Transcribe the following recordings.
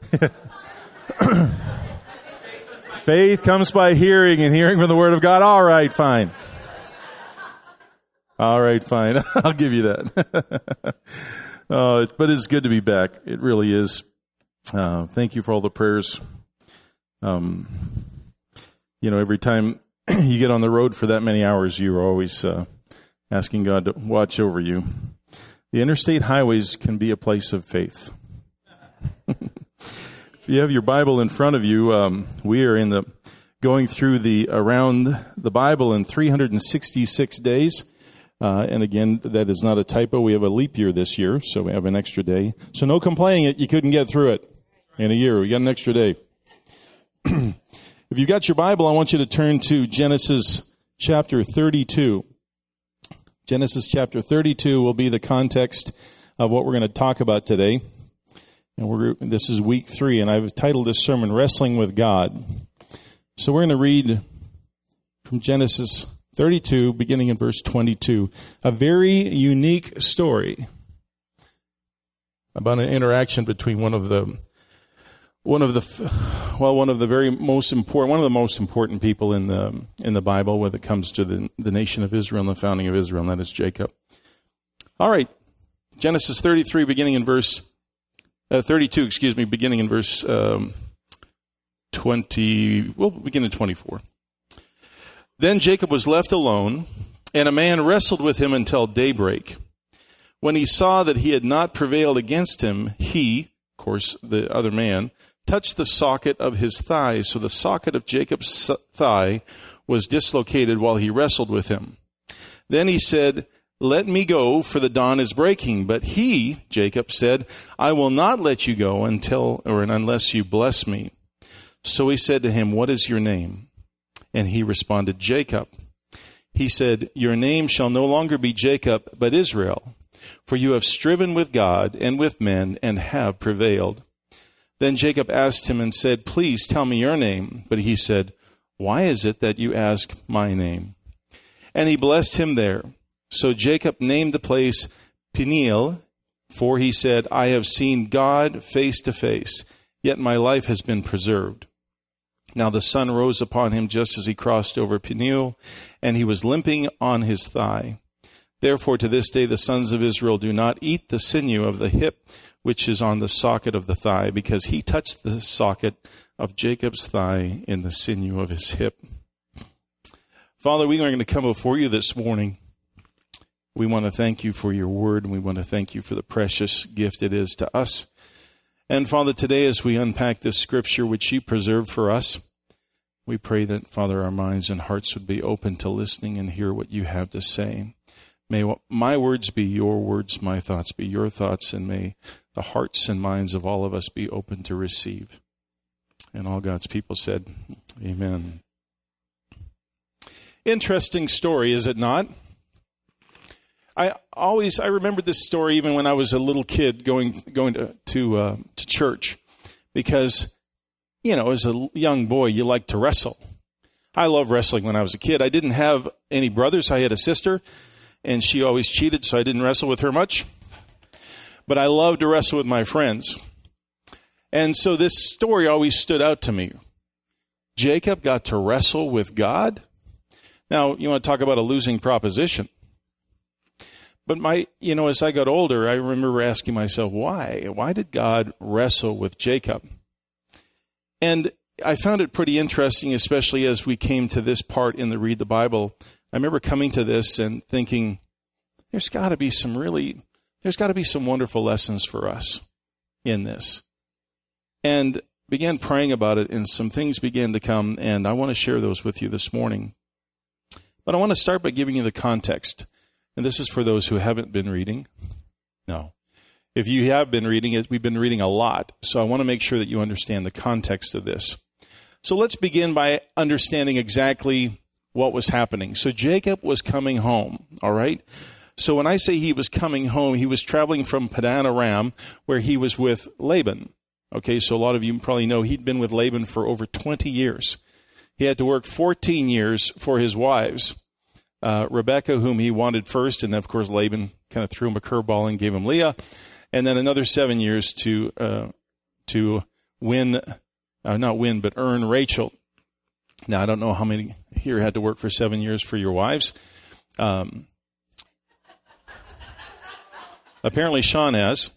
Faith comes by hearing, and hearing from the Word of God. All right, fine. All right, fine. I'll give you that. But it's good to be back. It really is. Thank you for all the prayers. Every time you get on the road for that many hours, you're always asking God to watch over you. The interstate highways can be a place of faith. If you have your Bible in front of you, we are going through around the Bible in 366 days. And again, that is not a typo. We have a leap year this year, so we have an extra day. So no complaining that you couldn't get through it in a year. We got an extra day. If you've got your Bible, I want you to turn to Genesis chapter 32. Genesis chapter 32 will be the context of what we're going to talk about today. And this is week 3, and I've titled this sermon, Wrestling with God. So we're going to read from Genesis 32, beginning in verse 22. A very unique story about an interaction between one of the most important people in the Bible when it comes to the nation of Israel and the founding of Israel, and that is Jacob. All right, Genesis 33, beginning in verse 32, beginning in verse 20. We'll begin in 24. Then Jacob was left alone, and a man wrestled with him until daybreak. When he saw that he had not prevailed against him, he, of course, the other man, touched the socket of his thigh. So the socket of Jacob's thigh was dislocated while he wrestled with him. Then he said, "Let me go, for the dawn is breaking." But he, Jacob, said, "I will not let you go unless you bless me." So he said to him, "What is your name?" And he responded, "Jacob." He said, "Your name shall no longer be Jacob, but Israel, for you have striven with God and with men and have prevailed." Then Jacob asked him and said, "Please tell me your name." But he said, "Why is it that you ask my name?" And he blessed him there. So Jacob named the place Peniel, for he said, "I have seen God face to face, yet my life has been preserved." Now the sun rose upon him just as he crossed over Peniel, and he was limping on his thigh. Therefore to this day the sons of Israel do not eat the sinew of the hip, which is on the socket of the thigh, because he touched the socket of Jacob's thigh in the sinew of his hip. Father, we are going to come before you this morning. We want to thank you for your word, and we want to thank you for the precious gift it is to us. And Father, today as we unpack this scripture which you preserved for us, we pray that, Father, our minds and hearts would be open to listening and hear what you have to say. May my words be your words, my thoughts be your thoughts, and may the hearts and minds of all of us be open to receive. And all God's people said, amen. Interesting story, is it not? I remember this story even when I was a little kid going to church, because, as a young boy, you like to wrestle. I loved wrestling when I was a kid. I didn't have any brothers. I had a sister, and she always cheated, so I didn't wrestle with her much. But I loved to wrestle with my friends. And so this story always stood out to me. Jacob got to wrestle with God. Now, you want to talk about a losing proposition. But as I got older, I remember asking myself, why? Why did God wrestle with Jacob? And I found it pretty interesting, especially as we came to this part in the Read the Bible. I remember coming to this and thinking, there's got to be some wonderful lessons for us in this. And began praying about it, and some things began to come, and I want to share those with you this morning. But I want to start by giving you the context. And this is for those who haven't been reading. No. If you have been reading, we've been reading a lot. So I want to make sure that you understand the context of this. So let's begin by understanding exactly what was happening. So Jacob was coming home, all right? So when I say he was coming home, he was traveling from Padan Aram, where he was with Laban. Okay, so a lot of you probably know he'd been with Laban for over 20 years. He had to work 14 years for his wives. Rebecca, whom he wanted first, and then, of course, Laban kind of threw him a curveball and gave him Leah, and then another 7 years to earn Rachel. Now, I don't know how many here had to work for 7 years for your wives. Apparently Sean has.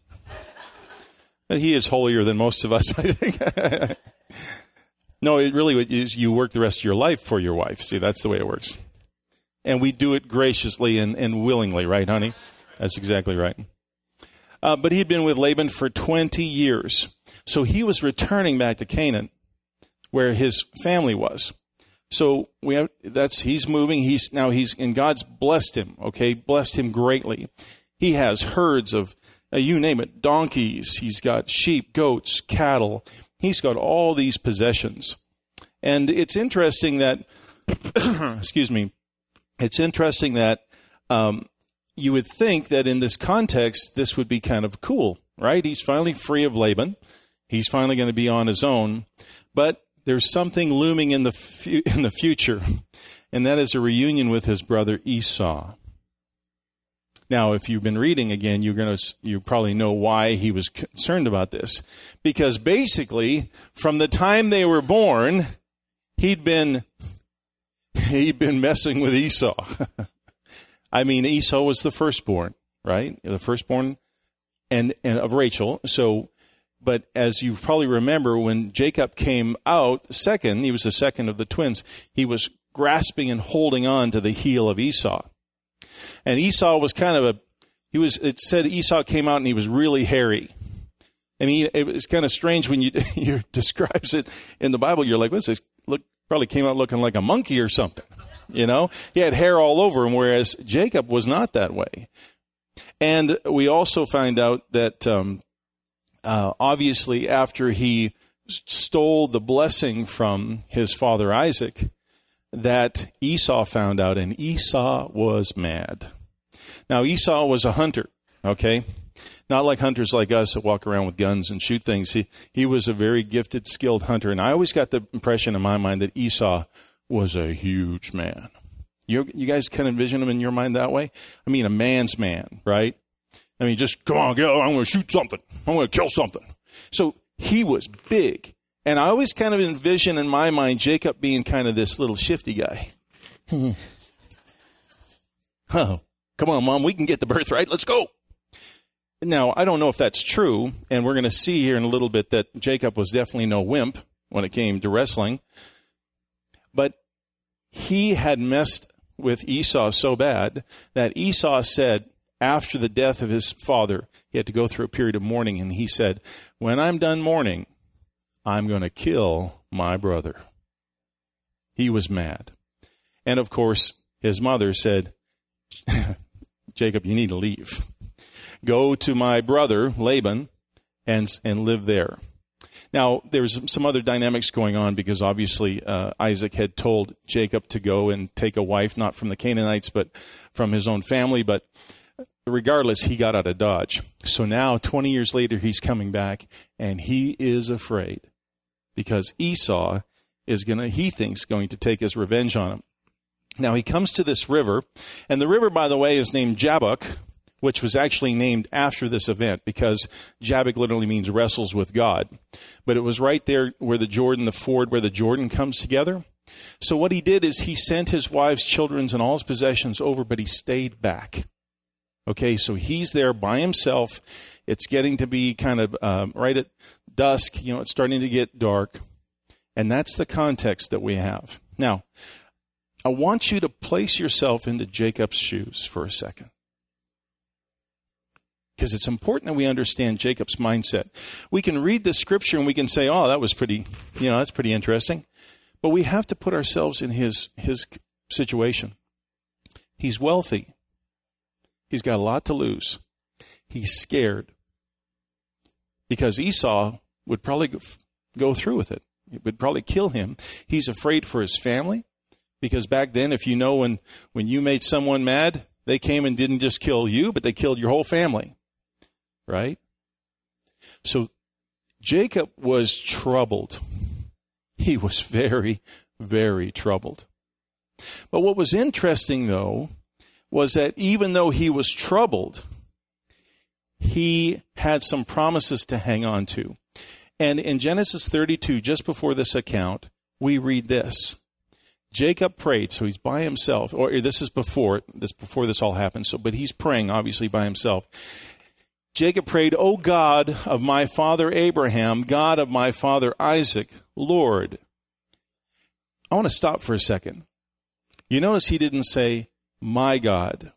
But he is holier than most of us, I think. No, it really is you work the rest of your life for your wife. See, that's the way it works. And we do it graciously and willingly, right, honey? That's exactly right. But he'd been with Laban for 20 years. So he was returning back to Canaan, where his family was. So he's moving. And God's blessed him, okay? Blessed him greatly. He has herds of, you name it, donkeys. He's got sheep, goats, cattle. He's got all these possessions. And it's interesting that, excuse me, it's interesting that you would think that in this context, this would be kind of cool, right? He's finally free of Laban. He's finally going to be on his own. But there's something looming in the future, and that is a reunion with his brother Esau. Now, if you've been reading again, you probably know why he was concerned about this. Because basically, from the time they were born, he'd been messing with Esau. I mean, Esau was the firstborn, right? The firstborn and of Rachel. So, but as you probably remember, when Jacob came out second, he was the second of the twins, he was grasping and holding on to the heel of Esau. And Esau was it said Esau came out and he was really hairy. I mean, it was kind of strange when you describes it in the Bible. You're like, what's this? Probably came out looking like a monkey or something. You know, he had hair all over him, whereas Jacob was not that way. And we also find out that obviously after he stole the blessing from his father Isaac, that Esau found out, and Esau was mad. Now, Esau was a hunter, okay? Not like hunters like us that walk around with guns and shoot things. He was a very gifted, skilled hunter, and I always got the impression in my mind that Esau was a huge man. You guys can envision him in your mind that way? I mean, a man's man, right? I mean, just, come on, go, I'm going to shoot something. I'm going to kill something. So he was big. And I always kind of envision in my mind Jacob being kind of this little shifty guy. Oh, come on, Mom, we can get the birthright. Let's go. Now, I don't know if that's true, and we're going to see here in a little bit that Jacob was definitely no wimp when it came to wrestling. But he had messed with Esau so bad that Esau said, after the death of his father, he had to go through a period of mourning, and he said, when I'm done mourning, I'm going to kill my brother. He was mad. And of course, his mother said, Jacob, you need to leave. Go to my brother, Laban, and live there. Now, there's some other dynamics going on because obviously Isaac had told Jacob to go and take a wife, not from the Canaanites, but from his own family. But regardless, he got out of Dodge. So now, 20 years later, he's coming back, and he is afraid because Esau he thinks, going to take his revenge on him. Now, he comes to this river, and the river, by the way, is named Jabbok, which was actually named after this event because Jabbok literally means wrestles with God. But it was right there where the ford where the Jordan comes together. So what he did is he sent his wives, children, and all his possessions over, but he stayed back. Okay, so he's there by himself. It's getting to be kind of right at dusk. It's starting to get dark. And that's the context that we have. Now, I want you to place yourself into Jacob's shoes for a second. Because it's important that we understand Jacob's mindset. We can read the scripture and we can say, oh, that was pretty, that's pretty interesting. But we have to put ourselves in his situation. He's wealthy. He's got a lot to lose. He's scared. Because Esau would probably go through with it. It would probably kill him. He's afraid for his family. Because back then, if you know when you made someone mad, they came and didn't just kill you, but they killed your whole family. Right? So Jacob was troubled. He was very, very troubled. But what was interesting, though, was that even though he was troubled, he had some promises to hang on to. And in Genesis 32, just before this account, we read this. Jacob prayed, so he's by himself, or this is before this all happened, but he's praying, obviously, by himself. Jacob prayed, O God of my father Abraham, God of my father Isaac, Lord. I want to stop for a second. You notice he didn't say, my God.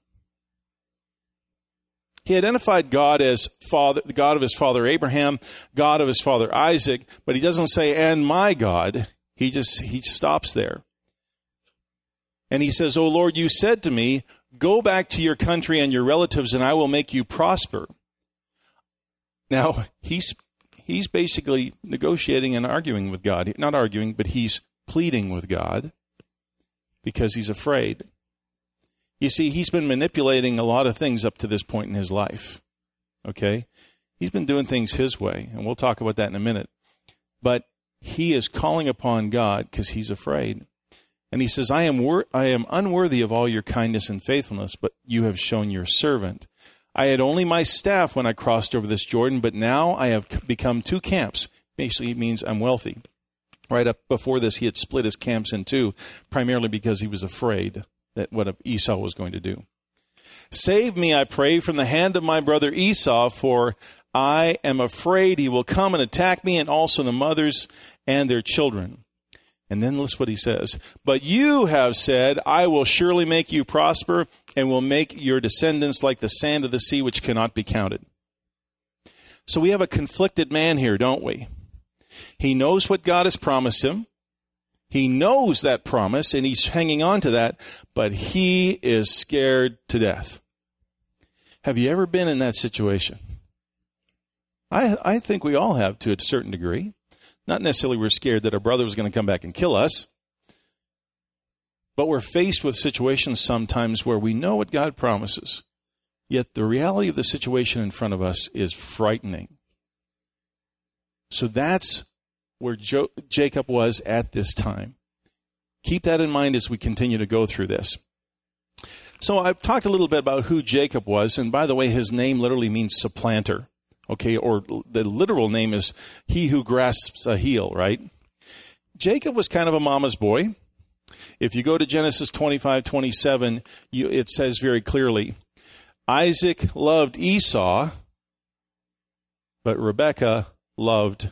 He identified God as Father, the God of his father Abraham, God of his father Isaac, but he doesn't say, and my God. He stops there. And he says, O Lord, you said to me, go back to your country and your relatives, and I will make you prosper. Now, he's basically negotiating and arguing with God. Not arguing, but he's pleading with God because he's afraid. You see, he's been manipulating a lot of things up to this point in his life. Okay? He's been doing things his way, and we'll talk about that in a minute. But he is calling upon God because he's afraid. And he says, I am unworthy of all your kindness and faithfulness, but you have shown your servant. I had only my staff when I crossed over this Jordan, but now I have become two camps. Basically, it means I'm wealthy. Right up before this, he had split his camps in two, primarily because he was afraid that what Esau was going to do. Save me, I pray, from the hand of my brother Esau, for I am afraid he will come and attack me, and also the mothers and their children. And then listen what he says. But you have said, I will surely make you prosper and will make your descendants like the sand of the sea, which cannot be counted. So we have a conflicted man here, don't we? He knows what God has promised him. He knows that promise, and he's hanging on to that, but he is scared to death. Have you ever been in that situation? I think we all have to a certain degree. Not necessarily we're scared that our brother was going to come back and kill us, but we're faced with situations sometimes where we know what God promises, yet the reality of the situation in front of us is frightening. So that's where Jacob was at this time. Keep that in mind as we continue to go through this. So I've talked a little bit about who Jacob was, and by the way, his name literally means supplanter. Okay, or the literal name is he who grasps a heel, right? Jacob was kind of a mama's boy. If you go to Genesis 25:27, it says very clearly, Isaac loved Esau, but Rebekah loved...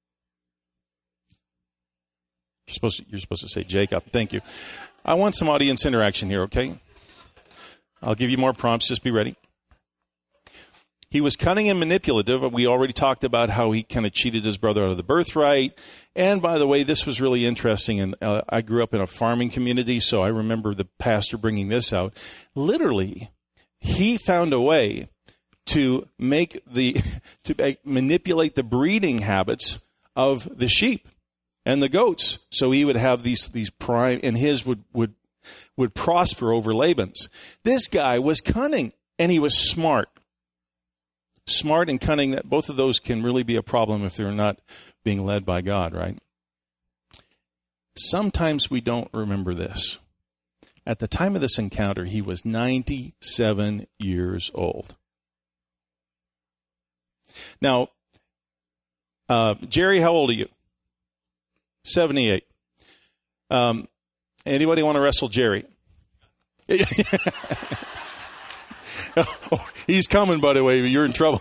You're supposed to say Jacob. Thank you. I want some audience interaction here, okay? I'll give you more prompts. Just be ready. He was cunning and manipulative. We already talked about how he kind of cheated his brother out of the birthright. And by the way, this was really interesting. And I grew up in a farming community, so I remember the pastor bringing this out. Literally, he found a way to manipulate the breeding habits of the sheep and the goats. So he would have these prime, and his would prosper over Laban's. This guy was cunning, and he was smart. Smart and cunning, that both of those can really be a problem if they're not being led by God, right? Sometimes we don't remember this. At the time of this encounter, he was 97 years old. Now, Jerry, how old are you? 78. Anybody want to wrestle Jerry? Oh, he's coming, by the way. You're in trouble.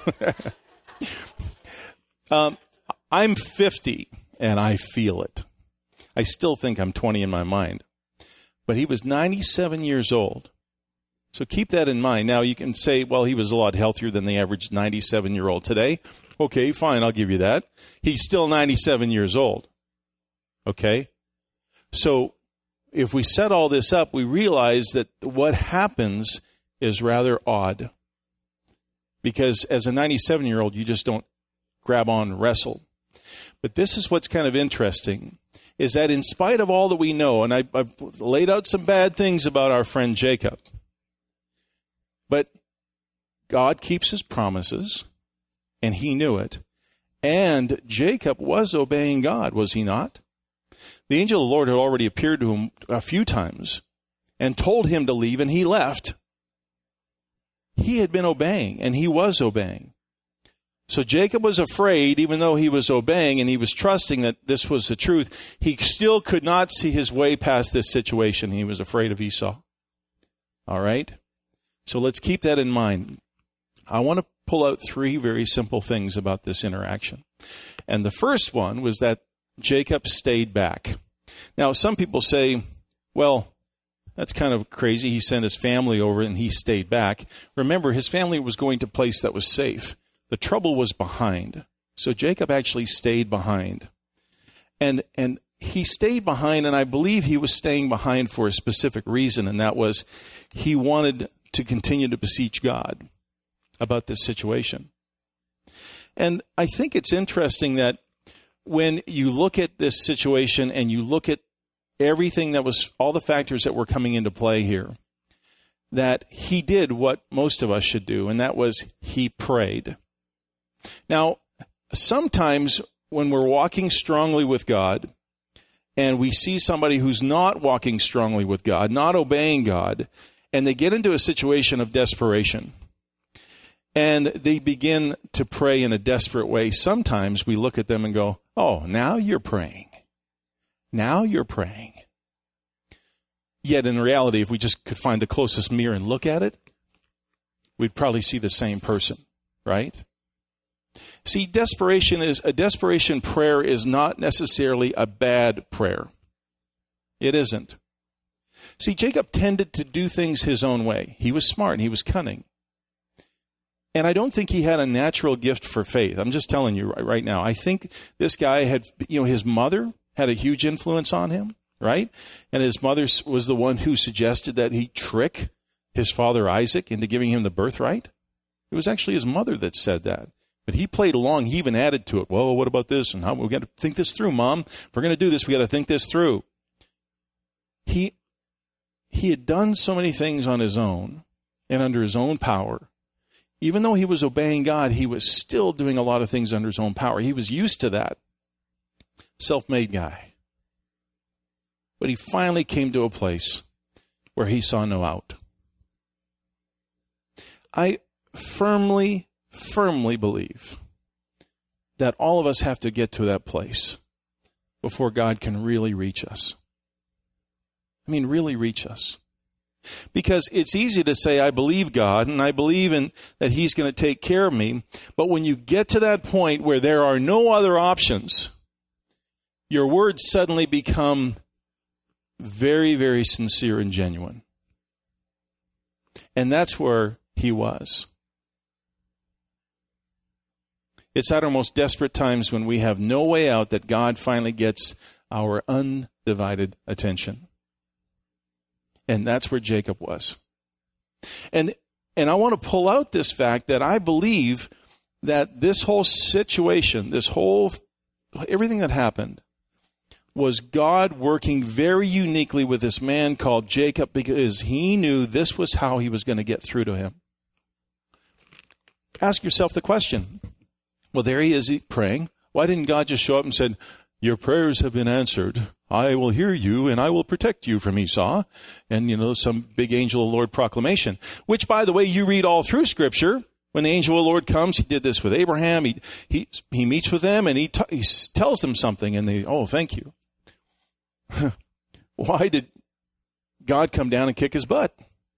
I'm 50, and I feel it. I still think I'm 20 in my mind. But he was 97 years old. So keep that in mind. Now, you can say, well, he was a lot healthier than the average 97-year-old today. Okay, fine, I'll give you that. He's still 97 years old. Okay? So if we set all this up, we realize that what happens is rather odd. Because as a 97-year-old, you just don't grab on and wrestle. But this is what's kind of interesting, is that in spite of all that we know, and I've laid out some bad things about our friend Jacob, but God keeps his promises, and he knew it. And Jacob was obeying God, was he not? The angel of the Lord had already appeared to him a few times and told him to leave, and he left. He had been obeying, and he was obeying. So Jacob was afraid, even though he was obeying and he was trusting that this was the truth. He still could not see his way past this situation. He was afraid of Esau. All right? So let's keep that in mind. I want to pull out 3 very simple things about this interaction. And the first one was that Jacob stayed back. Now, some people say, well, that's kind of crazy. He sent his family over and he stayed back. Remember, his family was going to a place that was safe. The trouble was behind. So Jacob actually stayed behind. And he stayed behind, and I believe he was staying behind for a specific reason, and that was he wanted to continue to beseech God about this situation. And I think it's interesting that when you look at this situation and you look at everything that was, all the factors that were coming into play here, that he did what most of us should do, and that was he prayed. Now, sometimes when we're walking strongly with God and we see somebody who's not walking strongly with God, not obeying God, and they get into a situation of desperation and they begin to pray in a desperate way, sometimes we look at them and go, oh, now you're praying. Now you're praying. Yet in reality, if we just could find the closest mirror and look at it, we'd probably see the same person, right? See, a desperation prayer is not necessarily a bad prayer. It isn't. See, Jacob tended to do things his own way. He was smart and he was cunning. And I don't think he had a natural gift for faith. I'm just telling you right now. I think this guy had, his mother had a huge influence on him, right? And his mother was the one who suggested that he trick his father Isaac into giving him the birthright. It was actually his mother that said that. But he played along. He even added to it. Well, what about this? And how we got to think this through, Mom. If we're going to do this, we got to think this through. He had done so many things on his own and under his own power. Even though he was obeying God, he was still doing a lot of things under his own power. He was used to that. Self-made guy. But he finally came to a place where he saw no out. I firmly believe that all of us have to get to that place before God can really reach us. I mean, really reach us. Because it's easy to say, I believe God, and I believe in that He's going to take care of me. But when you get to that point where there are no other options, your words suddenly become very, very sincere and genuine. And that's where he was. It's at our most desperate times when we have no way out that God finally gets our undivided attention. And that's where Jacob was. And I want to pull out this fact that I believe that this whole situation, everything that happened, was God working very uniquely with this man called Jacob because he knew this was how he was going to get through to him. Ask yourself the question. Well, there he is praying. Why didn't God just show up and said, your prayers have been answered. I will hear you and I will protect you from Esau. And, some big angel of the Lord proclamation, which, by the way, you read all through Scripture. When the angel of the Lord comes, he did this with Abraham. He meets with them and he tells them something and they, oh, thank you. Why did God come down and kick his butt?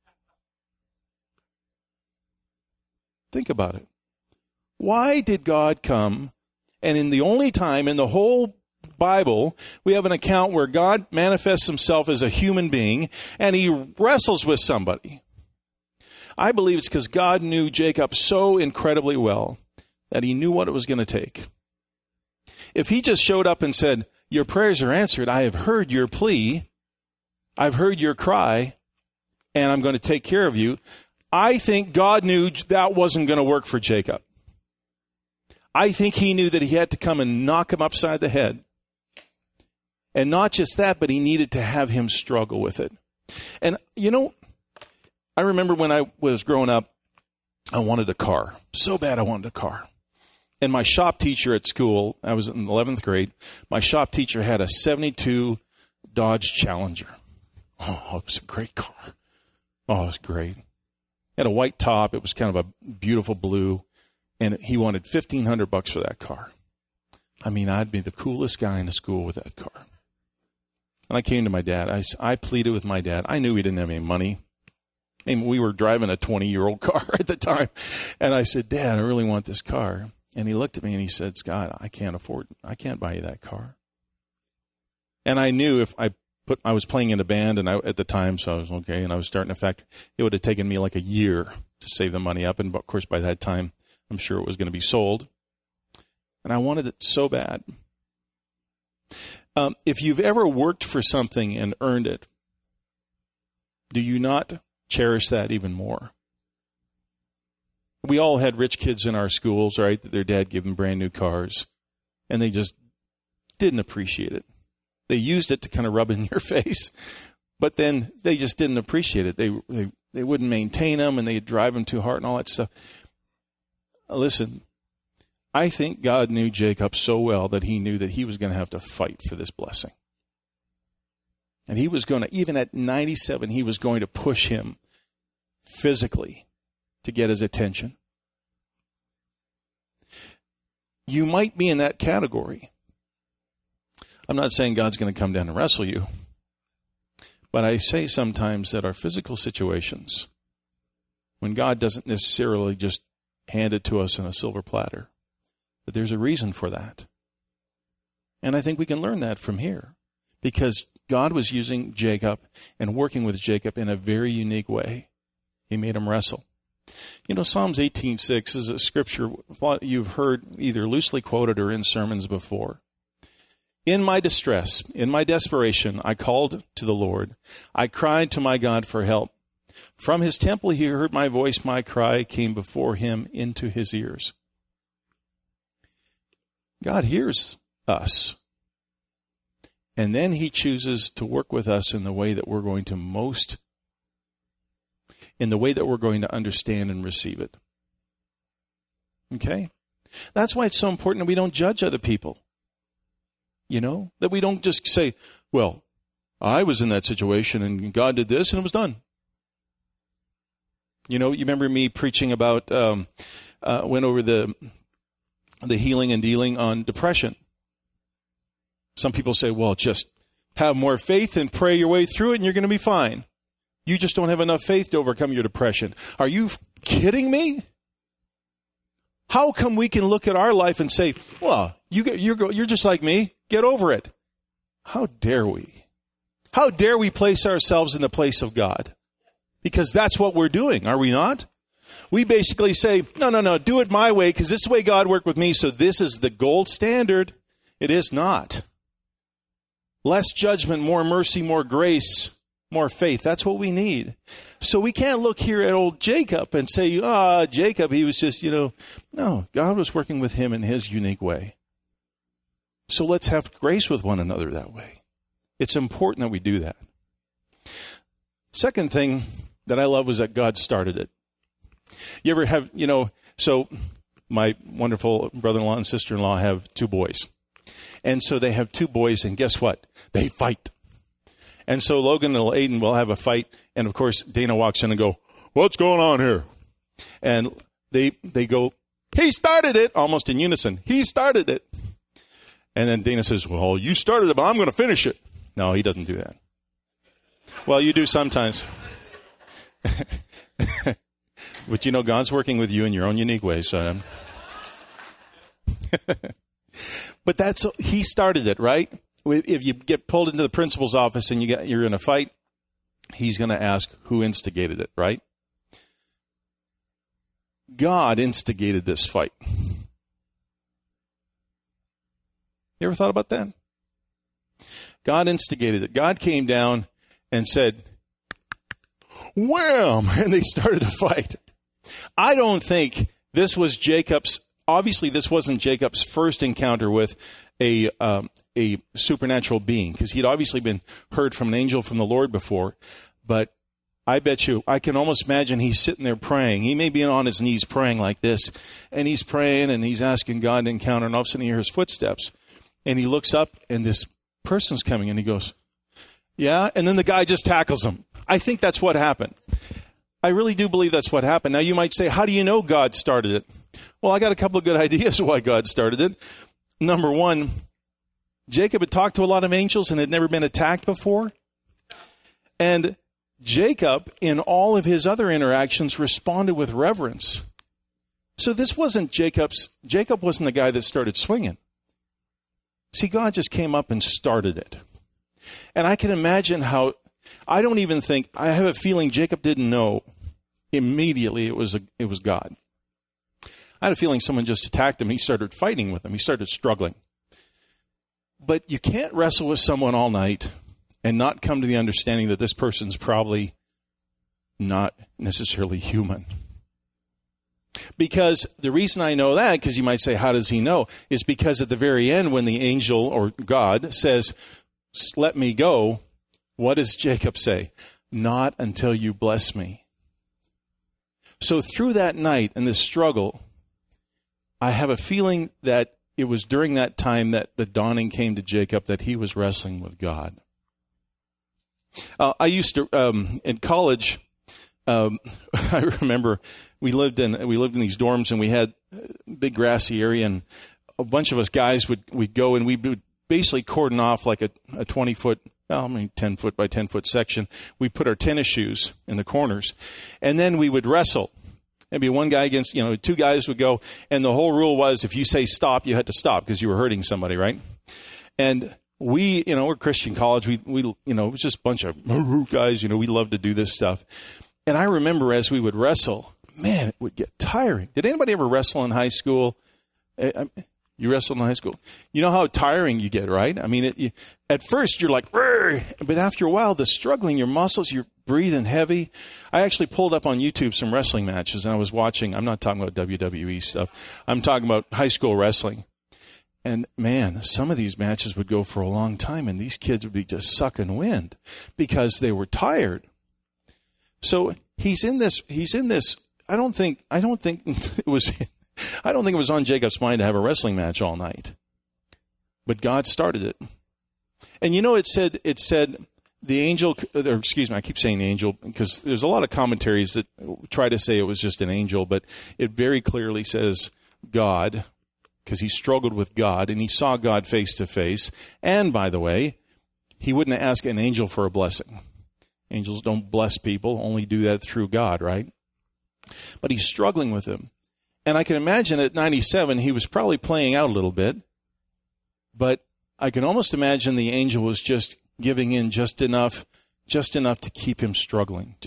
Think about it. Why did God come? And in the only time in the whole Bible, we have an account where God manifests himself as a human being and he wrestles with somebody. I believe it's because God knew Jacob so incredibly well that he knew what it was going to take. If he just showed up and said, your prayers are answered, I have heard your plea, I've heard your cry, and I'm going to take care of you, I think God knew that wasn't going to work for Jacob. I think he knew that he had to come and knock him upside the head. And not just that, but he needed to have him struggle with it. And, I remember when I was growing up, I wanted a car. So bad I wanted a car. And my shop teacher at school, I was in 11th grade, my shop teacher had a 72 Dodge Challenger. Oh, it was a great car. Oh, it was great. It had a white top. It was kind of a beautiful blue. and he wanted $1,500 for that car. I mean, I'd be the coolest guy in the school with that car. And I came to my dad. I pleaded with my dad. I knew he didn't have any money. And we were driving a 20-year-old car at the time. And I said, Dad, I really want this car. And he looked at me and he said, Scott, I can't afford it. I can't buy you that car. And I knew if I was playing in a band and at the time, so I was okay, and I was starting a factory, it would have taken me like a year to save the money up. And of course, by that time, I'm sure it was going to be sold. And I wanted it so bad. If you've ever worked for something and earned it, do you not cherish that even more? We all had rich kids in our schools, right, that their dad gave them brand new cars, and they just didn't appreciate it. They used it to kind of rub in your face, but then they just didn't appreciate it. They wouldn't maintain them, and they'd drive them too hard and all that stuff. Listen, I think God knew Jacob so well that he knew that he was going to have to fight for this blessing. And he was going to, even at 97, he was going to push him physically to get his attention. You might be in that category. I'm not saying God's going to come down and wrestle you, but I say sometimes that our physical situations, when God doesn't necessarily just hand it to us on a silver platter, that there's a reason for that. And I think we can learn that from here, because God was using Jacob and working with Jacob in a very unique way. He made him wrestle. You know, Psalms 18:6 is a scripture you've heard either loosely quoted or in sermons before. In my distress, in my desperation, I called to the Lord. I cried to my God for help. From his temple he heard my voice. My cry came before him into his ears. God hears us. And then he chooses to work with us in the way that we're going to understand and receive it. Okay? That's why it's so important that we don't judge other people. You know, that we don't just say, well, I was in that situation and God did this and it was done. You know, you remember me preaching about, went over the healing and dealing on depression. Some people say, well, just have more faith and pray your way through it and you're going to be fine. You just don't have enough faith to overcome your depression. Are you kidding me? How come we can look at our life and say, well, you're just like me. Get over it. How dare we? How dare we place ourselves in the place of God? Because that's what we're doing, are we not? We basically say, no, do it my way, because this is the way God worked with me, so this is the gold standard. It is not. Less judgment, more mercy, more grace, more faith. That's what we need. So we can't look here at old Jacob and say, Jacob, he was just, no, God was working with him in his unique way. So let's have grace with one another that way. It's important that we do that. Second thing that I love was that God started it. You ever have, so my wonderful brother-in-law and sister-in-law have 2 boys. And so they have 2 boys, and guess what? They fight. And so Logan and Aiden will have a fight, and of course Dana walks in and go, what's going on here? And they go, he started it, almost in unison. He started it. And then Dana says, well, you started it, but I'm going to finish it. No, he doesn't do that. Well, you do sometimes. But God's working with you in your own unique way. So, but he started it, right? If you get pulled into the principal's office and you're in a fight, he's going to ask who instigated it, right? God instigated this fight. You ever thought about that? God instigated it. God came down and said, wham! And they started a fight. I don't think this was obviously this wasn't Jacob's first encounter with a supernatural being, because he'd obviously been heard from an angel from the Lord before. But I bet you, I can almost imagine he's sitting there praying. He may be on his knees praying like this, and he's praying and he's asking God to encounter, and all of a sudden he hears footsteps. And he looks up, and this person's coming, and he goes, yeah? And then the guy just tackles him. I think that's what happened. I really do believe that's what happened. Now, you might say, how do you know God started it? Well, I got a couple of good ideas why God started it. Number one, Jacob had talked to a lot of angels and had never been attacked before. And Jacob, in all of his other interactions, responded with reverence. So this wasn't Jacob wasn't the guy that started swinging. See, God just came up and started it. And I can imagine how, I have a feeling Jacob didn't know immediately it was God. I had a feeling someone just attacked him. He started fighting with him. He started struggling. But you can't wrestle with someone all night and not come to the understanding that this person's probably not necessarily human. Because the reason I know that, because you might say, how does he know? Is because at the very end, when the angel or God says, let me go, what does Jacob say? Not until you bless me. So through that night and this struggle, I have a feeling that it was during that time that the dawning came to Jacob that he was wrestling with God. I used to, in college, I remember we lived in these dorms, and we had a big grassy area, and a bunch of us guys we'd go and we would basically cordon off like a 20-foot, 10-foot by 10-foot section. We put our tennis shoes in the corners, and then we would wrestle. It'd be one guy against, two guys would go, and the whole rule was if you say stop, you had to stop because you were hurting somebody, right? And we, we're Christian college. We it was just a bunch of guys, we love to do this stuff. And I remember as we would wrestle, man, it would get tiring. Did anybody ever wrestle in high school? You wrestled in high school. You know how tiring you get, right? I mean, at first you're like, but after a while, the struggling, your muscles, you're breathing heavy. I actually pulled up on YouTube some wrestling matches, and I was watching. I'm not talking about WWE stuff. I'm talking about high school wrestling. And man, some of these matches would go for a long time, and these kids would be just sucking wind because they were tired. So he's in this. I don't think it was on Jacob's mind to have a wrestling match all night. But God started it. And it said the angel, or excuse me, I keep saying the angel because there's a lot of commentaries that try to say it was just an angel, but it very clearly says God, because he struggled with God and he saw God face to face. And by the way, he wouldn't ask an angel for a blessing. Angels don't bless people, only do that through God, right? But he's struggling with him. And I can imagine at 97, he was probably playing out a little bit. But I can almost imagine the angel was just giving in just enough to keep him struggling,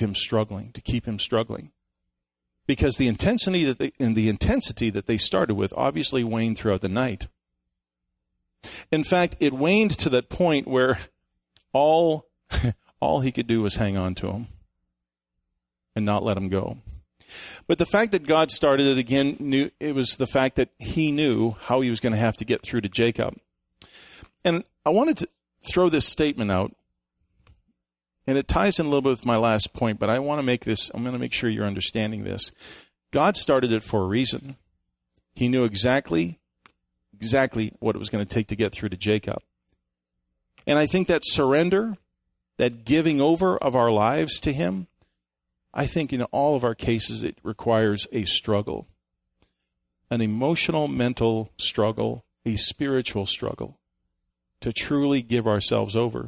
Because the intensity that they started with obviously waned throughout the night. In fact, it waned to that point where all he could do was hang on to him and not let him go. But the fact that God started it again, it was the fact that he knew how he was going to have to get through to Jacob. And I wanted to throw this statement out, and it ties in a little bit with my last point, but I'm going to make sure you're understanding this. God started it for a reason. He knew exactly what it was going to take to get through to Jacob. And I think that surrender, that giving over of our lives to him, I think in all of our cases it requires a struggle, an emotional, mental struggle, a spiritual struggle to truly give ourselves over.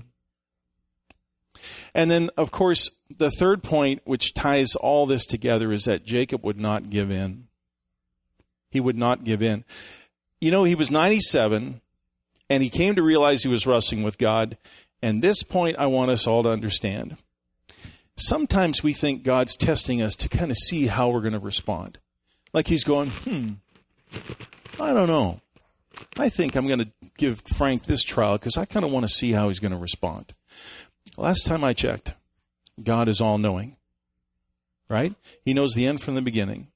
And then, of course, the third point, which ties all this together, is that Jacob would not give in. He would not give in. He was 97, and he came to realize he was wrestling with God. And this point I want us all to understand. Sometimes we think God's testing us to kind of see how we're going to respond. Like he's going, I don't know. I think I'm going to give Frank this trial because I kind of want to see how he's going to respond. Last time I checked, God is all-knowing, right? He knows the end from the beginning.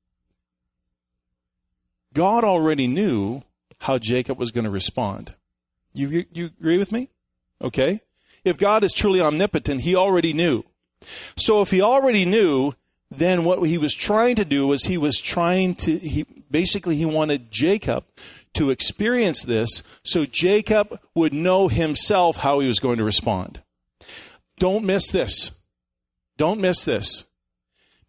God already knew how Jacob was going to respond. You agree with me? Okay. If God is truly omnipotent, he already knew. So if he already knew, then what he was trying to do was he wanted Jacob to experience this so Jacob would know himself how he was going to respond. Don't miss this. Don't miss this.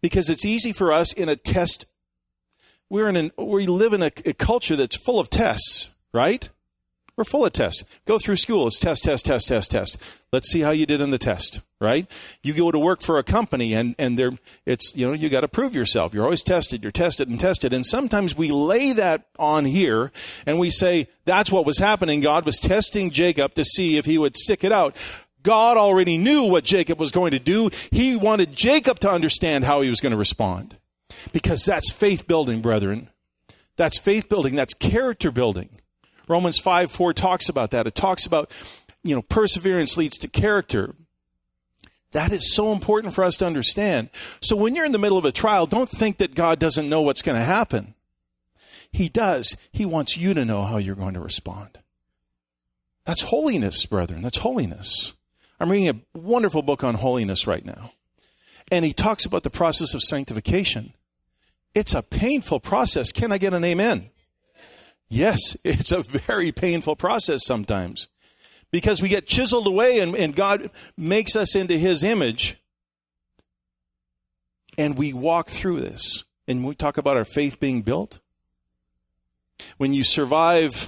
Because it's easy for us in a test. We live in a culture that's full of tests, right? We're full of tests. Go through school. It's test, test, test, test, test. Let's see how you did in the test, right? You go to work for a company and you got to prove yourself. You're always tested. You're tested and tested. And sometimes we lay that on here and we say, that's what was happening. God was testing Jacob to see if he would stick it out. God already knew what Jacob was going to do. He wanted Jacob to understand how he was going to respond. Because that's faith building, brethren. That's faith building. That's character building. Romans 5:4 talks about that. It talks about, perseverance leads to character. That is so important for us to understand. So when you're in the middle of a trial, don't think that God doesn't know what's going to happen. He does. He wants you to know how you're going to respond. That's holiness, brethren. That's holiness. I'm reading a wonderful book on holiness right now. And he talks about the process of sanctification. It's a painful process. Can I get an amen? Yes, it's a very painful process sometimes because we get chiseled away and God makes us into his image and we walk through this. And we talk about our faith being built. When you survive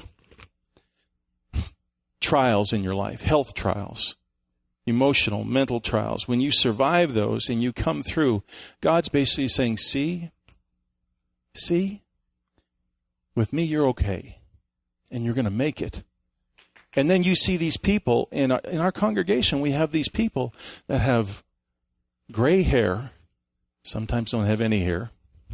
trials in your life, health trials, emotional, mental trials, when you survive those and you come through, God's basically saying, see, with me, you're okay, and you're going to make it. And then you see these people in our congregation. We have these people that have gray hair, sometimes don't have any hair,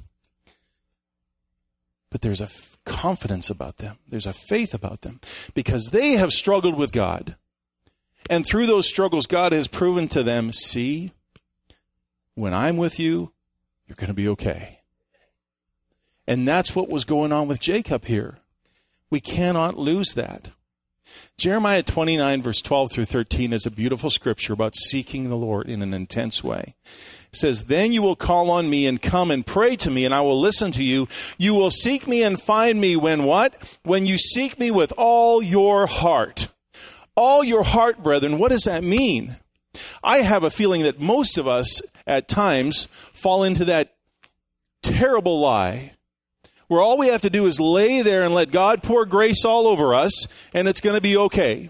but there's a confidence about them. There's a faith about them because they have struggled with God. And through those struggles, God has proven to them, see, when I'm with you, you're going to be okay. And that's what was going on with Jacob here. We cannot lose that. Jeremiah 29, verse 12 through 13 is a beautiful scripture about seeking the Lord in an intense way. It says, then you will call on me and come and pray to me, and I will listen to you. You will seek me and find me when what? When you seek me with all your heart. All your heart, brethren, what does that mean? I have a feeling that most of us at times fall into that terrible lie where all we have to do is lay there and let God pour grace all over us, and it's going to be okay.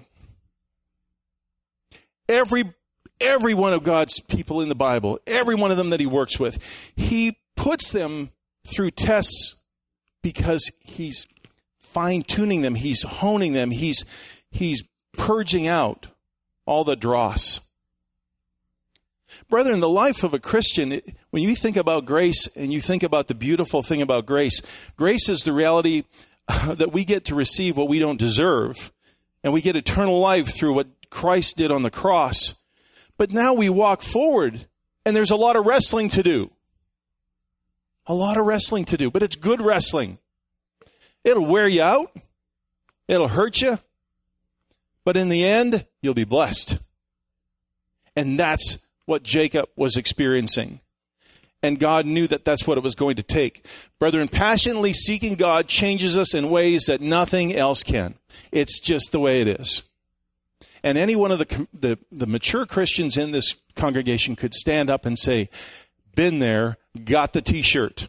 Every one of God's people in the Bible, every one of them that he works with, he puts them through tests because he's fine-tuning them, he's honing them, he's purging out all the dross. Brethren, the life of a Christian, when you think about grace and you think about the beautiful thing about grace, grace is the reality that we get to receive what we don't deserve, and we get eternal life through what Christ did on the cross. But now we walk forward, and there's a lot of wrestling to do. A lot of wrestling to do, but it's good wrestling. It'll wear you out. It'll hurt you. But in the end, you'll be blessed. And that's what Jacob was experiencing. And God knew that that's what it was going to take. Brethren, passionately seeking God changes us in ways that nothing else can. It's just the way it is. And any one of the mature Christians in this congregation could stand up and say, been there, got the T-shirt.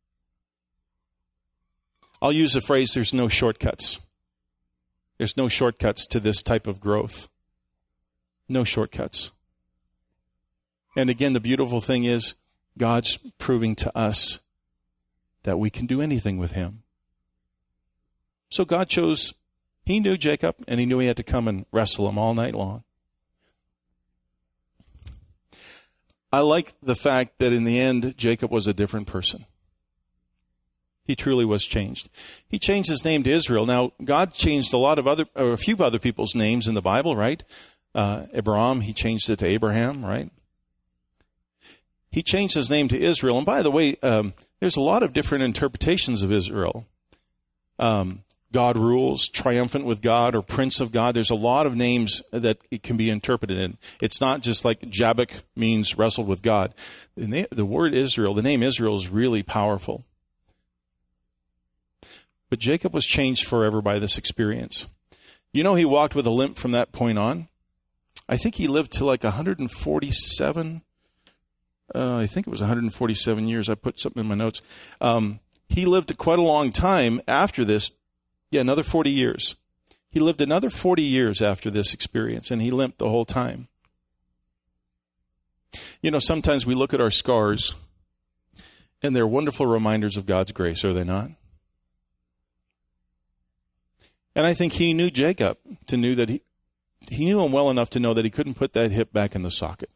I'll use the phrase, there's no shortcuts. There's no shortcuts to this type of growth. No shortcuts. And again, the beautiful thing is God's proving to us that we can do anything with him. So God chose, he knew Jacob, and he knew he had to come and wrestle him all night long. I like the fact that in the end, Jacob was a different person. He truly was changed. He changed his name to Israel. Now, God changed a few other people's names in the Bible, right? Abraham, he changed it to Abraham, right? He changed his name to Israel. And by the way, there's a lot of different interpretations of Israel. God rules, triumphant with God, or Prince of God. There's a lot of names that it can be interpreted in. It's not just like Jabbok means wrestled with God. The word Israel, the name Israel is really powerful. But Jacob was changed forever by this experience. You know, he walked with a limp from that point on. I think he lived to like 147 I think it was 147 years. I put something in my notes. He lived quite a long time after this. Yeah, another 40 years. He lived another 40 years after this experience, and he limped the whole time. You know, sometimes we look at our scars, and they're wonderful reminders of God's grace, are they not? And I think he knew Jacob to know that he knew him well enough to know that he couldn't put that hip back in the socket.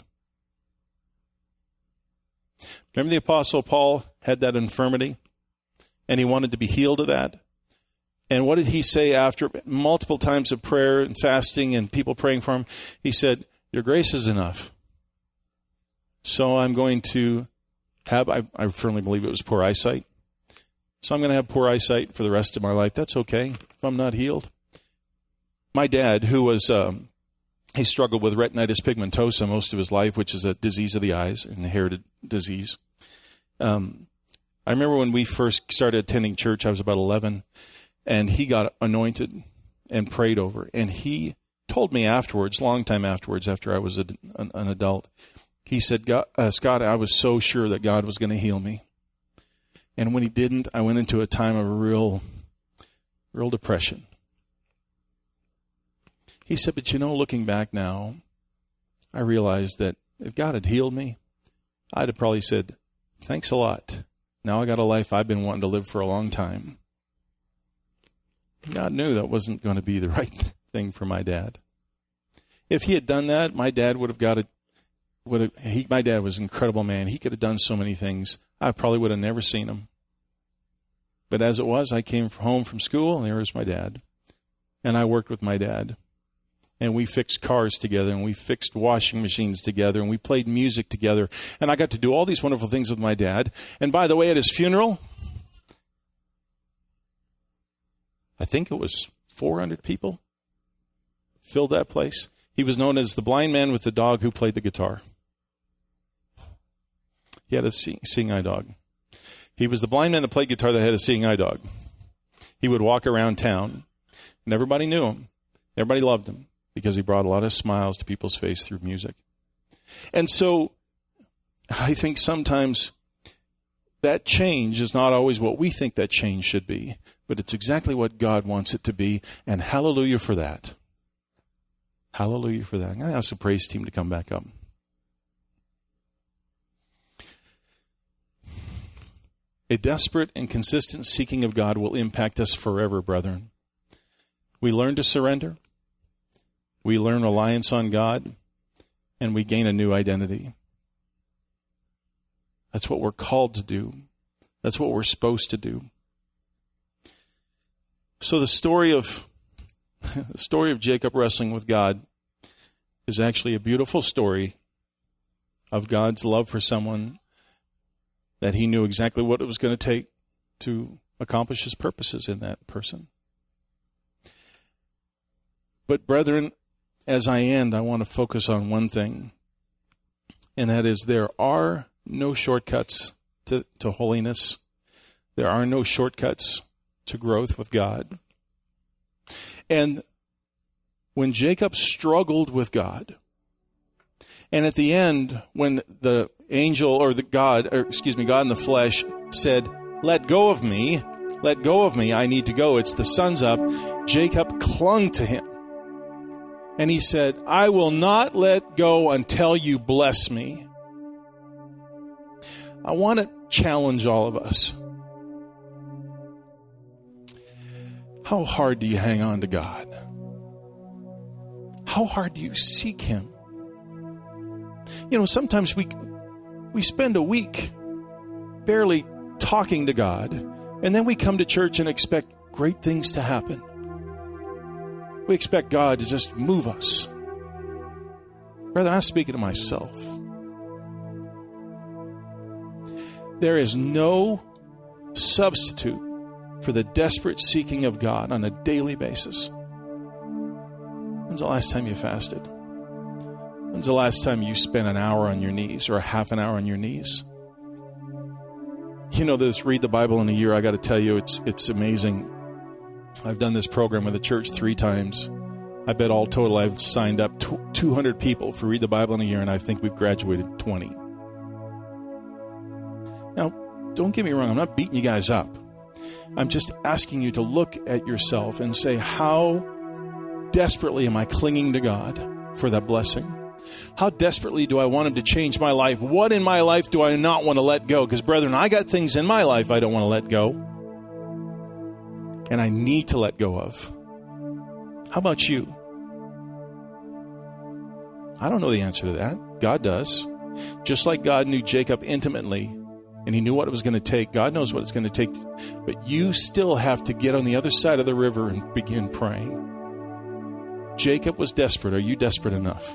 Remember the Apostle Paul had that infirmity, and he wanted to be healed of that? And what did he say after multiple times of prayer and fasting and people praying for him? He said, your grace is enough. So I'm going to have, I firmly believe it was poor eyesight. So I'm going to have poor eyesight for the rest of my life. That's okay if I'm not healed. My dad, who was, he struggled with retinitis pigmentosa most of his life, which is a disease of the eyes, an inherited disease. I remember when we first started attending church, I was about 11, and he got anointed and prayed over. And he told me afterwards, long time afterwards, after I was an adult, he said, Scott, I was so sure that God was going to heal me. And when he didn't, I went into a time of real depression. He said, but you know, looking back now, I realized that if God had healed me, I'd have probably said, thanks a lot. Now I got a life I've been wanting to live for a long time. God knew that wasn't going to be the right thing for my dad. If he had done that, my dad would have got it. My dad was an incredible man. He could have done so many things. I probably would have never seen him. But as it was, I came home from school, and there was my dad. And I worked with my dad. And we fixed cars together, and we fixed washing machines together, and we played music together. And I got to do all these wonderful things with my dad. And by the way, at his funeral, I think it was 400 people filled that place. He was known as the blind man with the dog who played the guitar. He had a seeing eye dog. He was the blind man that played guitar that had a seeing eye dog. He would walk around town, and everybody knew him. Everybody loved him because he brought a lot of smiles to people's face through music. And so I think sometimes that change is not always what we think that change should be, but it's exactly what God wants it to be, and hallelujah for that. Hallelujah for that. I'm going to ask the praise team to come back up. A desperate and consistent seeking of God will impact us forever, brethren. We learn to surrender. We learn reliance on God, and we gain a new identity. That's what we're called to do. That's what we're supposed to do. So the story of Jacob wrestling with God is actually a beautiful story of God's love for someone that he knew exactly what it was going to take to accomplish his purposes in that person. But brethren, as I end, I want to focus on one thing, and that is there are no shortcuts to holiness. There are no shortcuts to growth with God. And when Jacob struggled with God, and at the end, when the angel or God in the flesh said, let go of me, I need to go, it's the sun's up, Jacob clung to him. And he said, I will not let go until you bless me. I want to challenge all of us. How hard do you hang on to God? How hard do you seek him? You know, sometimes we spend a week barely talking to God, and then we come to church and expect great things to happen. We expect God to just move us. Rather, I'm speaking to myself. There is no substitute for the desperate seeking of God on a daily basis. When's the last time you fasted? When's the last time you spent an hour on your knees or a half an hour on your knees? You know, this Read the Bible in a Year, I got to tell you, it's amazing. I've done this program with the church 3 times. I bet all total I've signed up 200 people for Read the Bible in a Year, and I think we've graduated 20. Now, don't get me wrong. I'm not beating you guys up. I'm just asking you to look at yourself and say, how desperately am I clinging to God for that blessing? How desperately do I want Him to change my life? What in my life do I not want to let go? Because, brethren, I got things in my life I don't want to let go. And I need to let go of. How about you? I don't know the answer to that. God does. Just like God knew Jacob intimately, and He knew what it was going to take, God knows what it's going to take. But you still have to get on the other side of the river and begin praying. Jacob was desperate. Are you desperate enough?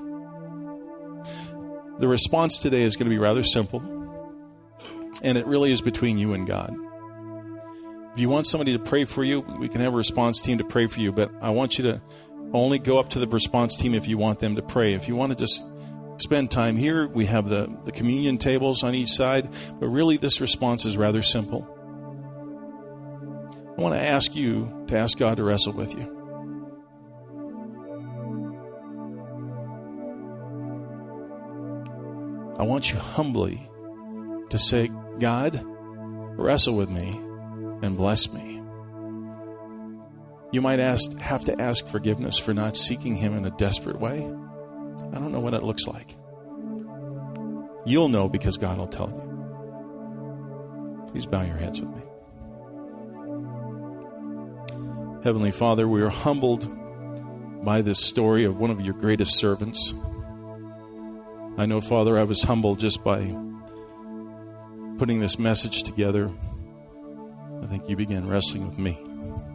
The response today is going to be rather simple, and it really is between you and God. If you want somebody to pray for you, we can have a response team to pray for you, but I want you to only go up to the response team if you want them to pray. If you want to just spend time here, we have the communion tables on each side, but really this response is rather simple. I want to ask you to ask God to wrestle with you. I want you humbly to say, God, wrestle with me and bless me. You might have to ask forgiveness for not seeking Him in a desperate way. I don't know what it looks like. You'll know because God will tell you. Please bow your heads with me. Heavenly Father, we are humbled by this story of one of your greatest servants. I know, Father, I was humbled just by putting this message together. I think you began wrestling with me.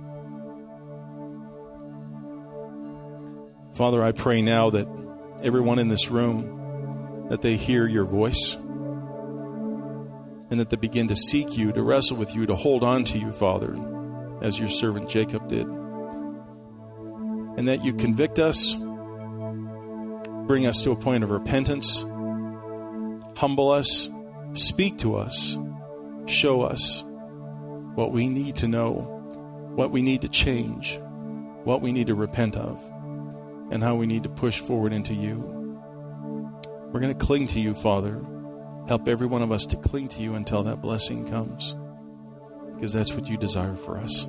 Father, I pray now that everyone in this room, that they hear your voice and that they begin to seek you, to wrestle with you, to hold on to you, Father, as your servant Jacob did. And that you convict us, bring us to a point of repentance, humble us, speak to us, show us what we need to know, what we need to change, what we need to repent of, and how we need to push forward into you. We're going to cling to you, Father. Help every one of us to cling to you until that blessing comes, because that's what you desire for us.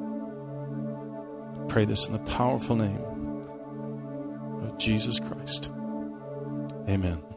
I pray this in the powerful name of Jesus Christ. Amen.